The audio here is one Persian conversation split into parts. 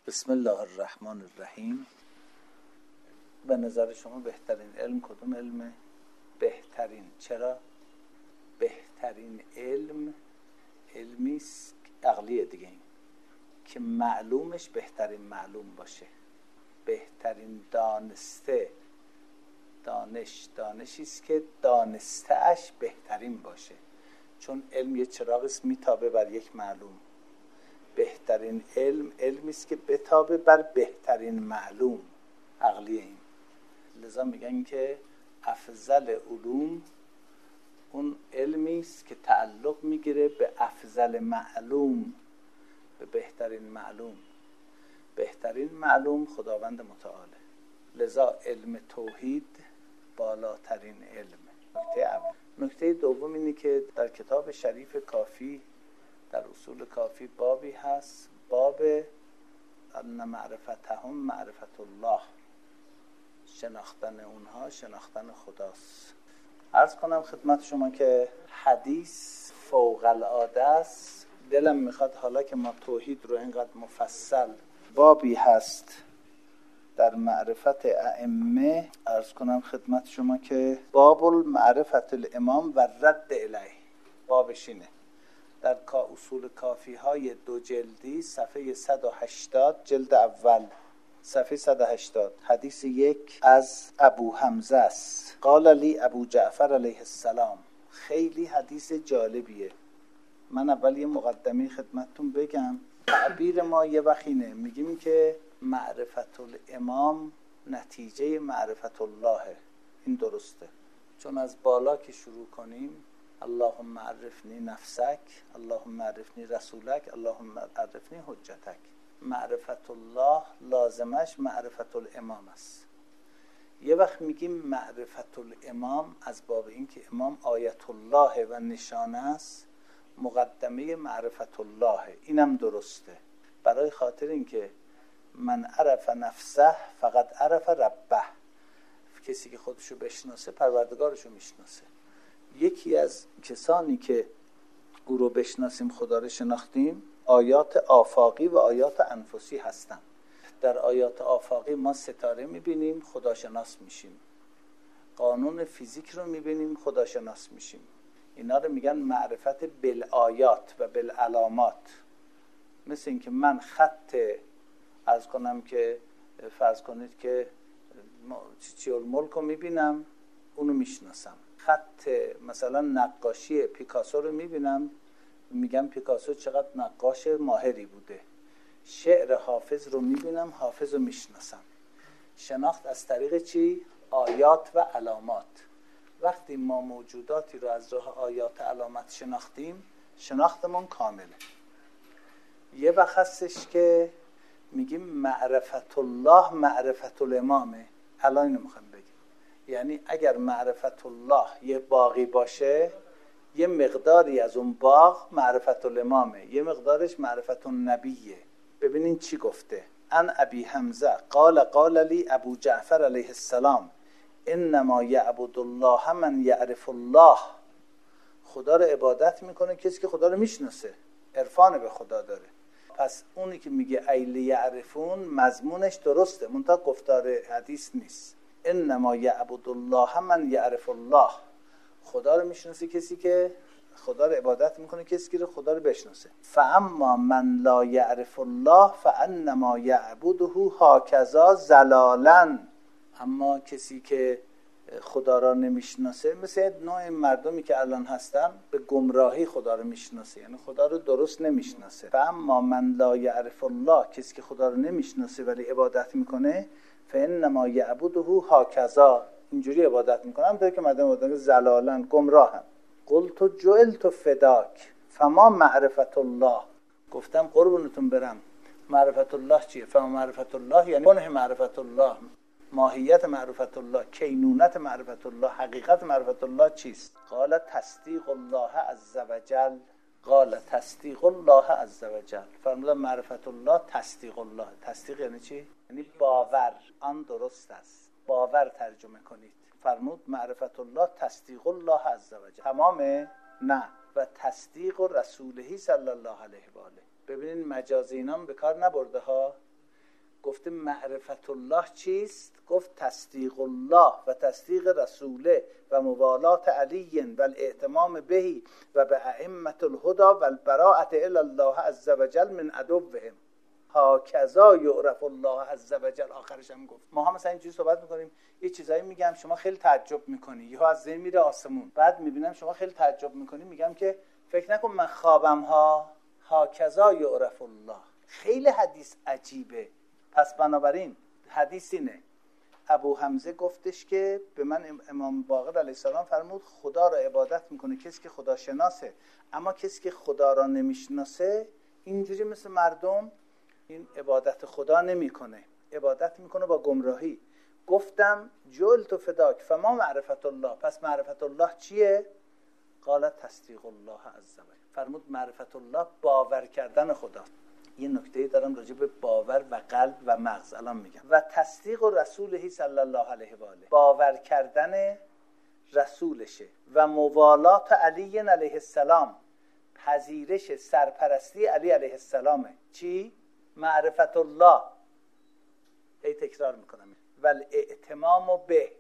بسم الله الرحمن الرحیم. به نظر شما بهترین علم کدوم علمه؟ بهترین. چرا؟ بهترین علم علمیست عقلیه دیگه، این که معلومش بهترین معلوم باشه. بهترین دانسته دانشیست که دانسته اش بهترین باشه، چون علم یه چراغیست میتابه بر یک معلوم. بهترین علم علمیست که بتابه بر بهترین معلوم، عقلیه این. لذا میگن که افضل علوم اون علمیست که تعلق میگیره به افضل معلوم، به بهترین معلوم. بهترین معلوم خداوند متعاله. لذا علم توحید بالاترین علم. نکته اول. نکته دوم اینه که در کتاب شریف کافی، در اصول کافی بابی هست، باب ان معرفتهم معرفت الله، شناختن اونها شناختن خداست. عرض کنم خدمت شما که حدیث فوق العاده است. دلم میخواد حالا که ما توحید رو اینقدر مفصل بابی هست در معرفت ائمه، عرض کنم خدمت شما که باب المعرفت الامام و رد الیه، بابش اینه. در اصول کافی های 2 جلدی صفحه 180 جلد اول صفحه 180 حدیث 1 از ابو حمزه است. قال لی ابو جعفر علیه السلام. خیلی حدیث جالبیه. من اول یه مقدمه خدمتتون بگم. تعبیر ما یه وقینه، میگیم که معرفت الامام نتیجه معرفت اللهه. این درسته، چون از بالا که شروع کنیم اللهم عرفنی نفسک، اللهم عرفنی رسولک، اللهم عرفنی حجتک. معرفت الله لازمش معرفت الامام است. یه وقت میگیم معرفت الامام از باب این که امام آیت الله و نشانه است، مقدمه معرفت الله. اینم درسته، برای خاطر این که من عرف نفسه فقط عرف ربه. کسی که خودشو بشناسه پروردگارشو میشناسه. یکی از کسانی که او رو بشناسیم، خدا رو شناختیم، آیات آفاقی و آیات انفسی هستن. در آیات آفاقی ما ستاره میبینیم، خداشناس میشیم. قانون فیزیک رو میبینیم، خداشناس میشیم. اینا رو میگن معرفت بالآیات و بالعلامات. مثل این که من خط عرض کنم که فرض کنید که چیچی الملک رو میبینم، اونو میشناسم. خط مثلا نقاشی پیکاسو رو میبینم، میگم پیکاسو چقدر نقاش ماهری بوده. شعر حافظ رو میبینم، حافظ رو میشناسم. شناخت از طریق چی؟ آیات و علامات. وقتی ما موجوداتی رو از راه آیات و علامات شناختیم، شناختمون کامله. یه وقت هستش که میگیم معرفت الله معرفت الامامه. الان اینو میخوام بگیم. یعنی اگر معرفت الله یه باغی باشه، یه مقداری از اون باغ معرفت الامامه، یه مقدارش معرفت النبیه. ببینین چی گفته. ان ابی حمزه قال لی ابو جعفر علیه السلام انما یعبد الله من یعرف الله. خدا رو عبادت میکنه کسی که خدا رو میشناسه، عرفان به خدا داره. پس اونی که میگه ایل یعرفون مضمونش درسته، منتها گفتار حدیث نیست. انما یعبد الله من یعرف الله. خدا رو میشناسه کسی که خدا رو عبادت میکنه، کسی که خدا رو بشناسه. فاما من لا یعرف الله فانما یعبده هکذا ضلالا. اما کسی که خدا را نمیشناسه، مثل نوع مردمی که الان هستن، به گمراهی خدا رو میشناسه، یعنی خدا رو درست نمیشناسه. فاما من لا یعرف الله، کسی که خدا رو نمیشناسه ولی عبادت میکنه، فانما یعبده هکذا، اینجوری عبادت میکنه. همونطور که مردم عبادت ضلالا، گمراهن. قلت جعلت فداک فما معرفت الله. گفتم قربونتون برم، معرفت الله چیه؟ فما معرفت الله یعنی کنه معرفت الله، ماهیت معرفت الله، کینونت معرفت الله، حقیقت معرفت الله چیست؟ قال تصدیق الله عز وجل. قال تصدیق الله عز وجل. فرمودن معرفت الله تصدیق الله. تصدیق یعنی چی؟ یعنی باور. آن درست است، باور ترجمه کنید. فرمود معرفت الله تصدیق الله عز وجل. تمامه؟ نه. و تصدیق رسوله صلی الله علیه و آله. ببینین مجاز اینام به کار نبرده ها. گفته معرفت الله چیست؟ گفت تصدیق الله و تصدیق رسوله و موالات علی و الاهتمام بهی و به ائمة الهدى و البراءة الی الله عز وجل من عدوهم هکذا یعرف الله عز وجل. آخرش هم گفت ما مثلا اینجوری صحبت میکنیم، یه چیزایی میگم شما خیلی تعجب میکنی، یهو از ذهن میره آسمون، بعد میبینم شما خیلی تعجب میکنی، میگم که فکر نکن من خوابم ها. هکذا یعرف الله. خیلی حدیث عجیبه. پس بنابراین حدیث اینه، ابو حمزه گفتش که به من امام باقر علیه السلام فرمود خدا را عبادت میکنه کسی که خدا شناسه، اما کسی که خدا را نمیشناسه اینجوری مثل مردم این عبادت خدا نمیکنه، عبادت میکنه با گمراهی. گفتم جلت و فداک فما معرفت الله، پس معرفت الله چیه؟ قال تصدیق الله عز وجل. فرمود معرفت الله باور کردن خدا. یه نکته دارم راجع به باور و قلب و مغز الان میگم. و تصدیق رسوله صلی الله علیه و آله، باور کردن رسولشه. و موالات علی علیه السلام، پذیرش سرپرستی علی علیه السلامه. چی؟ معرفت الله. ای تکرار میکنم. و الاعتمام به،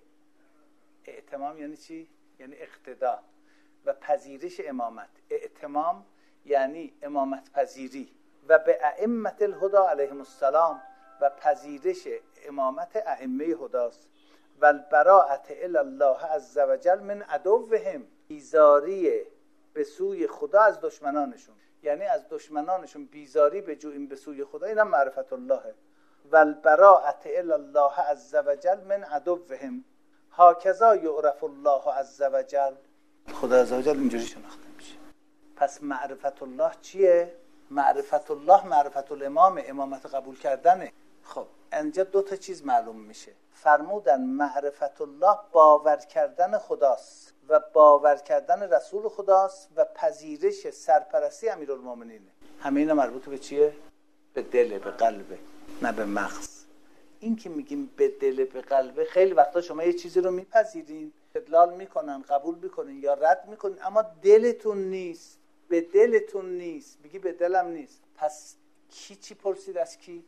اعتمام یعنی چی؟ یعنی اقتدا و پذیرش امامت. اعتمام یعنی امامت پذیری. و به ائمة الهدى علیهم السلام، و پذیرش امامت ائمه هداست. و البراءة الی الله عز وجل من عدوهم، بیزاری به سوی خدا از دشمنانشون، یعنی از دشمنانشون بیزاری بجویم به سوی خدا، اینم معرفت اللهه. و البراءة الی الله عز وجل من عدوهم هکذا یعرف الله عز وجل. خدا عز وجل اینجوری شناخته میشه. پس معرفت الله چیه؟ معرفت الله معرفت الامام، امامت قبول کردنه. خب اینجا دو تا چیز معلوم میشه. فرمودن معرفت الله باور کردن خداست و باور کردن رسول خداست و پذیرش سرپرستی امیرالمومنینه. همه اینا مربوط به چیه؟ به دل، به قلبه، نه به مغز. این که میگیم به دل، به قلبه، خیلی وقتا شما یه چیزی رو میپذیرین، استدلال میکنن، قبول میکنین یا رد میکنین، اما دلتون نیست، به دلتون نیست. میگی به دلم نیست. پس کی چی پرسید از کی؟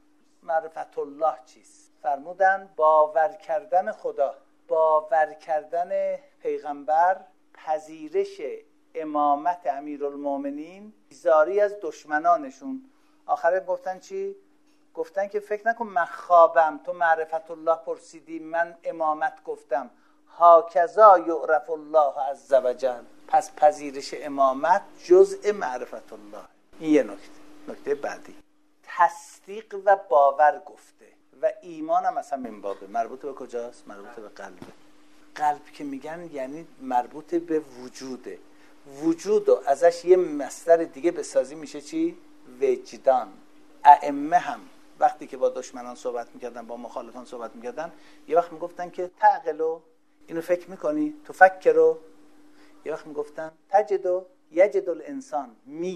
معرفت الله چیست؟ فرمودن باور کردن خدا، باور کردن پیغمبر، پذیرش امامت امیرالمومنین، بیزاری از دشمنانشون. آخره گفتن چی؟ گفتن که فکر نکن من خوابم، تو معرفت الله پرسیدی من امامت گفتم. هکذا یعرف الله عز وجل. پس پذیرش امامت جزء معرفت الله. این یه نکته بعدی. تصدیق و باور گفته و ایمان هم اصلا من بابه. مربوط به کجاست؟ مربوط به قلبه. قلب که میگن یعنی مربوط به وجوده. وجود و ازش یه مصدر دیگه بسازی میشه چی؟ وجدان. ائمه هم وقتی که با دشمنان صحبت میکردن، با مخالفان صحبت میکردن، یه وقت میگفتن که تعقلو، اینو فکر میکنی، تفکرو. یه وقت میگفتن تجدو یجد الانسان،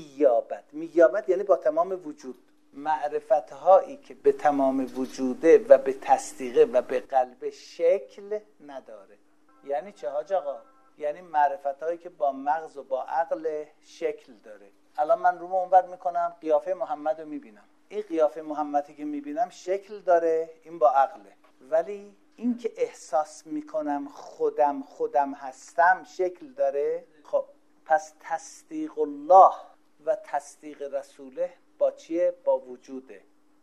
مییابد یعنی با تمام وجود. معرفت هایی که به تمام وجوده و به تصدیقه و به قلب شکل نداره. یعنی چه حاج آقا؟ یعنی معرفت هایی که با مغز و با عقل شکل داره. الان من رومو اونور میکنم، قیافه محمد رو میبینم، این قیافه محمدی که میبینم شکل داره، این با عقله. ولی این که احساس میکنم خودم هستم شکل داره. خب پس تصدیق الله و تصدیق رسوله با چیه؟ با وجوده.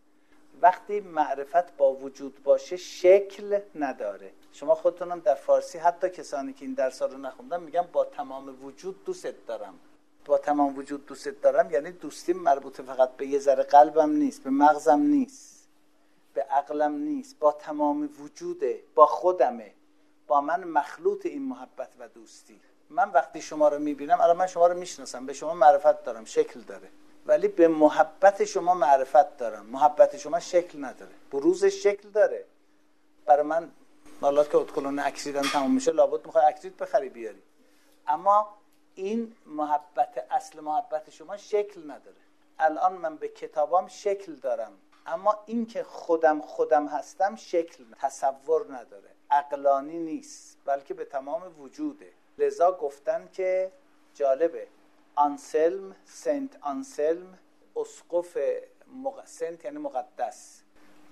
وقتی معرفت با وجود باشه شکل نداره. شما خودتونم در فارسی، حتی کسانی که این درس رو نخوندن، میگن با تمام وجود دوست دارم. با تمام وجود دوست دارم یعنی دوستی مربوط فقط به یه ذره قلبم نیست، به مغزم نیست، به عقلم نیست، با تمام وجوده، با خودمه، با من مخلوط این محبت و دوستی. من وقتی شما رو میبینم، الان من شما رو میشناسم، به شما معرفت دارم، شکل داره، ولی به محبت شما معرفت دارم، محبت شما شکل نداره، بروزش شکل داره. برای من مالات که ادخلون اکسیدن تمام میشه، لابد میخوای اکسید بخری بیاری، اما این محبت، اصل محبت شما شکل نداره. الان من به کتابام شکل دارم، اما این که خودم هستم شکل تصور نداره، عقلانی نیست، بلکه به تمام وجوده. لذا گفتن که جالبه، آنسلم، سنت آنسلم، اسقف سنت یعنی مقدس،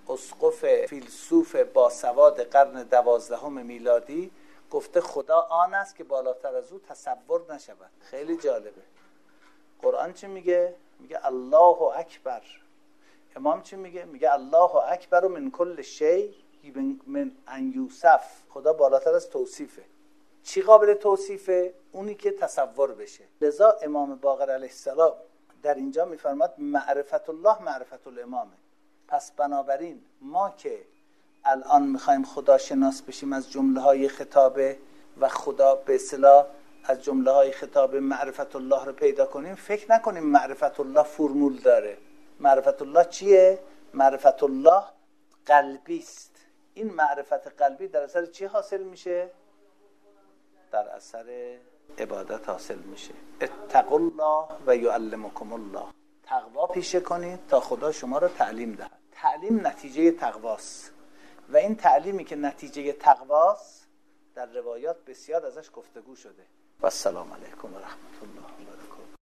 اسقف فیلسوف باسواد قرن 12 میلادی گفته خدا آن است که بالاتر از او تصور نشود. خیلی جالبه. قرآن چی میگه؟ میگه الله اکبر. امام چی میگه؟ میگه الله اکبر من کل شیء من ان یوصف. خدا بالاتر از توصیفه. چی قابل توصیفه؟ اونی که تصور بشه. لذا امام باقر علیه السلام در اینجا میفرماد معرفت الله معرفت الامامه. پس بنابراین ما که الان میخوایم خدا شناس بشیم از جمله های خطابه و خدا به اصطلاح از جمله های خطاب معرفت الله رو پیدا کنیم، فکر نکنیم معرفت الله فرمول داره. معرفت الله چیه؟ معرفت الله قلبی است. این معرفت قلبی در اثر چی حاصل میشه؟ در اثر عبادت حاصل میشه. اتقوا الله و یعلمکم الله. تقوا پیشه کنید تا خدا شما رو تعلیم دهد. تعلیم نتیجه تقواست و این تعلیمی که نتیجه تقواست در روایات بسیار ازش گفتگو شده. و السلام علیکم و رحمت الله و برکاته.